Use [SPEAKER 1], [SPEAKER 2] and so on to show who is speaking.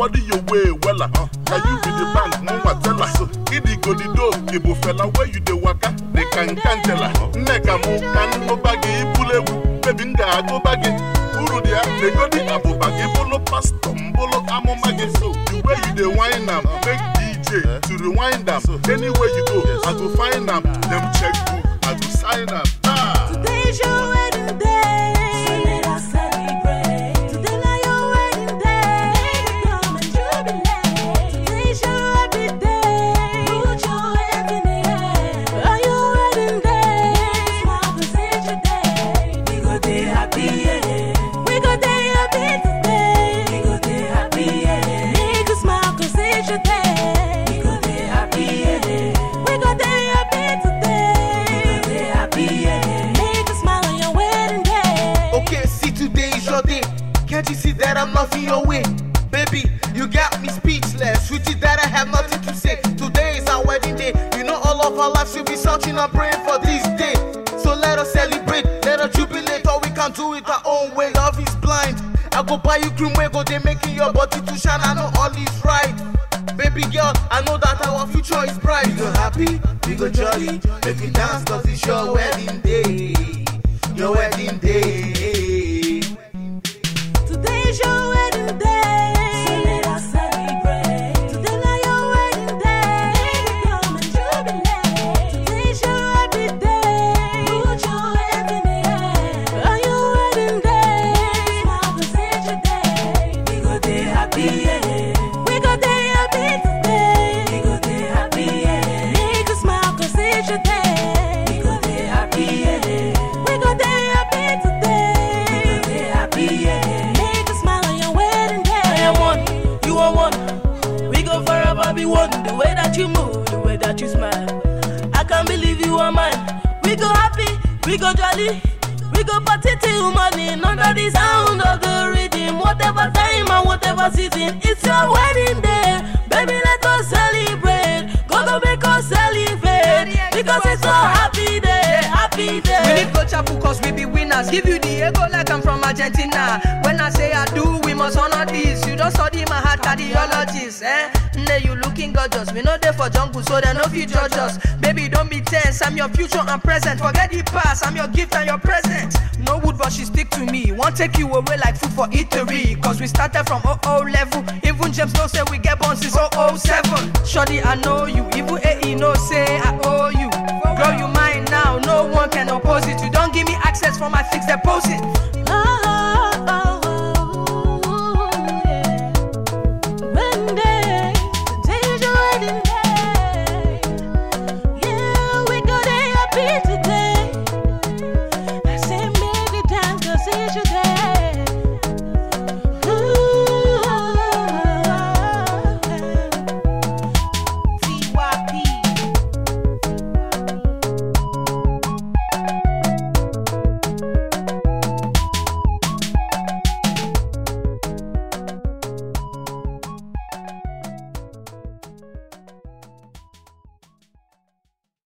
[SPEAKER 1] body your way, wella. Now you be the bank, mama tell us. Idi go the door, Ibo fella, where you the waka, they can tell her. Neka mo, can no baggy, pull baby nga go baggy. Uru dia, they go the abo baggy, bolo pastom, bolo amo maggy. So, the way you the wine am, make DJ to rewind them. Anywhere you go, I go find them. Them check book, I go sign them.
[SPEAKER 2] Today's your wedding day. So let us celebrate. Today now your wedding day. Come and jubilate. Today's your happy day. Put your hands in the air. On your wedding day. Smile 'cause it's your day. We go day happy, yeah. We go day happy today. We go day happy, yeah. Make a smile 'cause it's your day. We go day happy, yeah. We go day happy today. We go day happy, yeah. Make a smile on your wedding day.
[SPEAKER 3] Okay, see, today is your day. Can't you see that I'm loving your way? Baby, you got me speechless. Sweetie, that I have nothing to say. Today is our wedding day. You know all of our lives will be searching and praying for this day. So let us celebrate, let us jubilate, or we can do it our own way. Love is blind. I go buy you cream, we go, they making your body to shine. I know all is right. Baby girl, I know that our future is bright. We go happy, we go jolly, make we dance 'cause it's your wedding day. Your wedding day.
[SPEAKER 2] Today's your wedding day. So let us celebrate. Today now your wedding day. Come and jubilate. Today's your happy day. Put your hands in the air. On your wedding day. Smile 'cause it's your day. We go day happy, yeah. We go day happy today. We go day happy, yeah. Make a smile 'cause it's your day. We go day happy, yeah. We go day happy today. We go day happy, yeah. Make a smile on your wedding day.
[SPEAKER 4] I am one, you are one. We go forever be one. The way that you move, the way that you smile, I can't believe you are mine. We go happy, we go jolly, we go party till morning under the sound of the rhythm. Whatever time and whatever season, it's your wedding day. Baby, let us celebrate. Go make us celebrate because it's a happy day, happy day.
[SPEAKER 5] We need go chapel 'cause we be winners. Give you the ego like I'm from Argentina. When I say I do, we must honor this. You don't study my heart cardiologist, eh? Nay, you looking gorgeous. We know they for jungle, so they no fit judge us. Baby, don't be tense. I'm your future and present. Forget the past. I'm your gift and your present. No wood, but she stick to me. Won't take you away like food for eatery. 'Cause we started from 00 level. Even James no say we get born since 007. Shorty, I know you. Even AE no say I owe you. Girl, you mine now. No one can oppose it. You don't give me access for my fixed deposit.